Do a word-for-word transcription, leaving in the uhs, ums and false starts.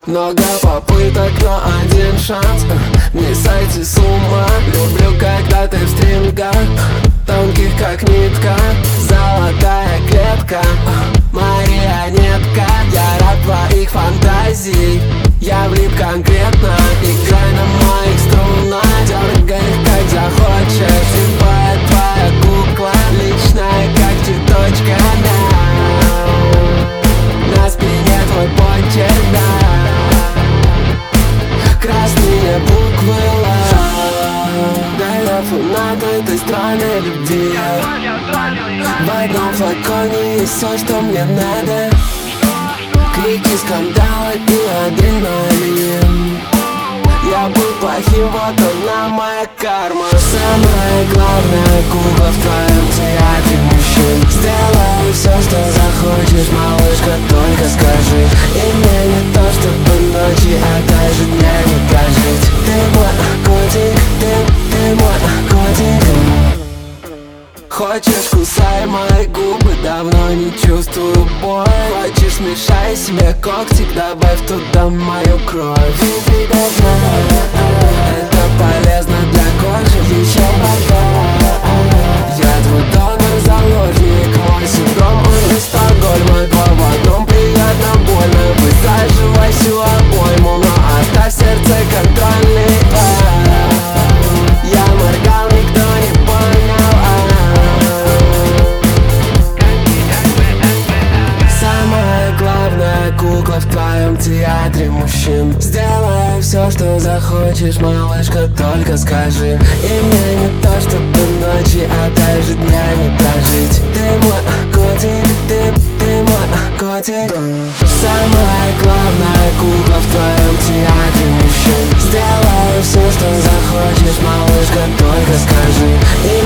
Много попыток, но один шанс не сойти с ума. Люблю, когда ты в стрингах, тонких как нитка, золотая клетка, марионетка. Я раб твоих фантазий, я влип конкретно. Играй на моих струнах, дергай их как захочешь. Любая твоя кукла, личная как цветочка, да. На спине твой почерк, да. Красные буквы love. Да, я фанат этой страны любви. В одном флаконе есть все, что мне надо. Крики, скандалы и адреналин. Я был плохим, вот она моя карма. Самая главная кукла в твоем театре мужчин. Сделаю все, что захочешь, малышка, только скажи. И мне не то, чтобы ночи, а даже дня не прожить. Ты мой котик, ты, ты мой котик. Хочешь, кусай мои губы, давно не чувствую боль. Хочешь, мешай себе когтик, добавь туда мою кровь. Ты должна, это полезно для кожи. Еще пока я твой донор-заложник. Мой синдром, он из Стокгольма. Два в одном, приятно, больно. Высаживай всю обойму, но оставь сердце контрольный. Я моргал, никто не понял. Самая главная кукла в твоем театре мужчин. Сделай все, что захочешь, малышка, только скажи. И мне не то, чтобы ночи, а даже дня не прожить. Ты мой котик, ты, ты мой котик. Самая главная кукла в твоем театре мужчин. Сделай все, что захочешь, малышка, только скажи. И